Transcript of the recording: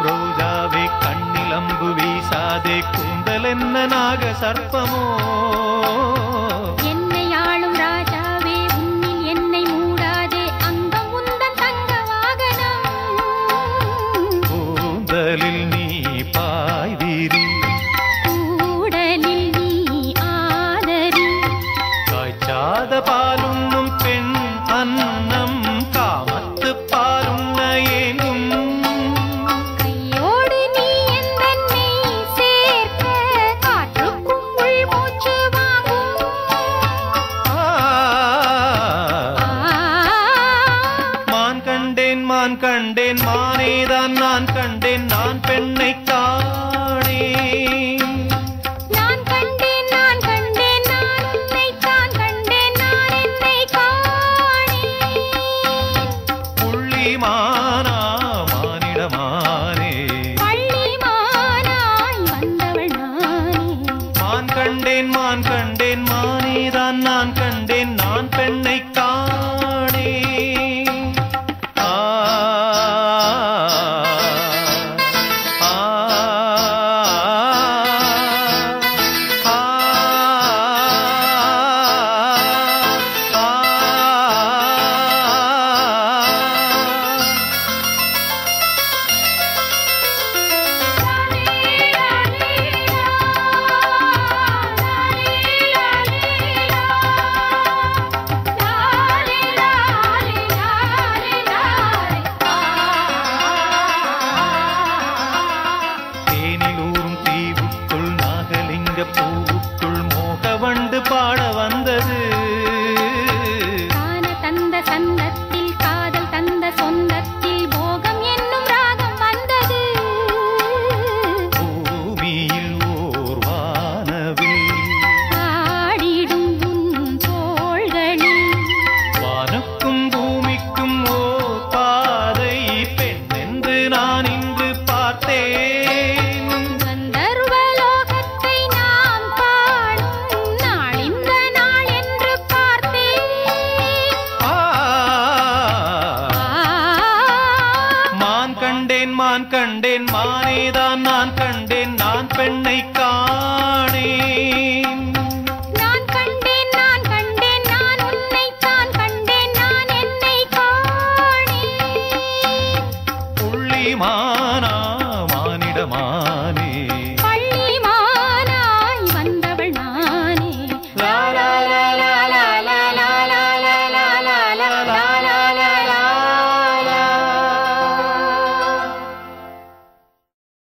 ரோஜாவே கண்ணில் அம்பு வீசாதே கூந்தல் என்ன நாக சர்ப்பமோ என்னை ஆளும் ராஜாவே உன்னில் என்னை மூடாதே அங்கம் உந்தன் தங்க வாகனம் கூந்தலில் நீ பாய்வீரி கூடலில் நீ ஆதரி காய்ச்சாத பாலுண்ணும் பெண் அன்னம் காமத்து பாலுண்ண ஏங்கும் கையோடு நீ எந்தன்னை சேர்க்க காற்றுக்கும் உள் மூச்சு வாங்கும் மான் கண்டேன் மான் கண்டேன் மானேதான் நான் கண்டேன் நான் பெண்ணை காணேன் நான் கண்டேன் நான் கண்டேன் நான் உன்னை தான் கண்டேன் நான் என்னை காணேன் புள்ளி மானா மானிடமானே பள்ளி மானாய் வந்தவள் நானே மான் கண்டேன் மானேதான் நான் கண்டேன் நான் பெண்ணை காணேன் ஆ ஆ தேனிலூரும் தீவுக்குள் நாகலிங்க பூவுக்குள் மோகவண்டு பாட வந்தது காண தந்த சந்தத்தில் காதல் தந்த சொந்தத்தில் போகம் என்னும் ராகம் வந்தது பூமியில் ஓர் வானவில் ஆடிடும் உன் தோள்களில் வானுக்கும் பூமிக்கும் ஓர் பாதை பெண் என்று நான் இன்று பார்த்தேன் கந்தர்வலோகத்தை நாம் காணும் நாள் இந்த நாள் என்று பார்த்தேன் ஆ மான் கண்டேன் மானேதான் நான் கண்டேன் நான் பெண்ணை காணேன் நான் கண்டேன் நான் கண்டேன் நான் உன்னை தான் கண்டேன் நான் என்னை காணேன் புள்ளி மானா மானிடமான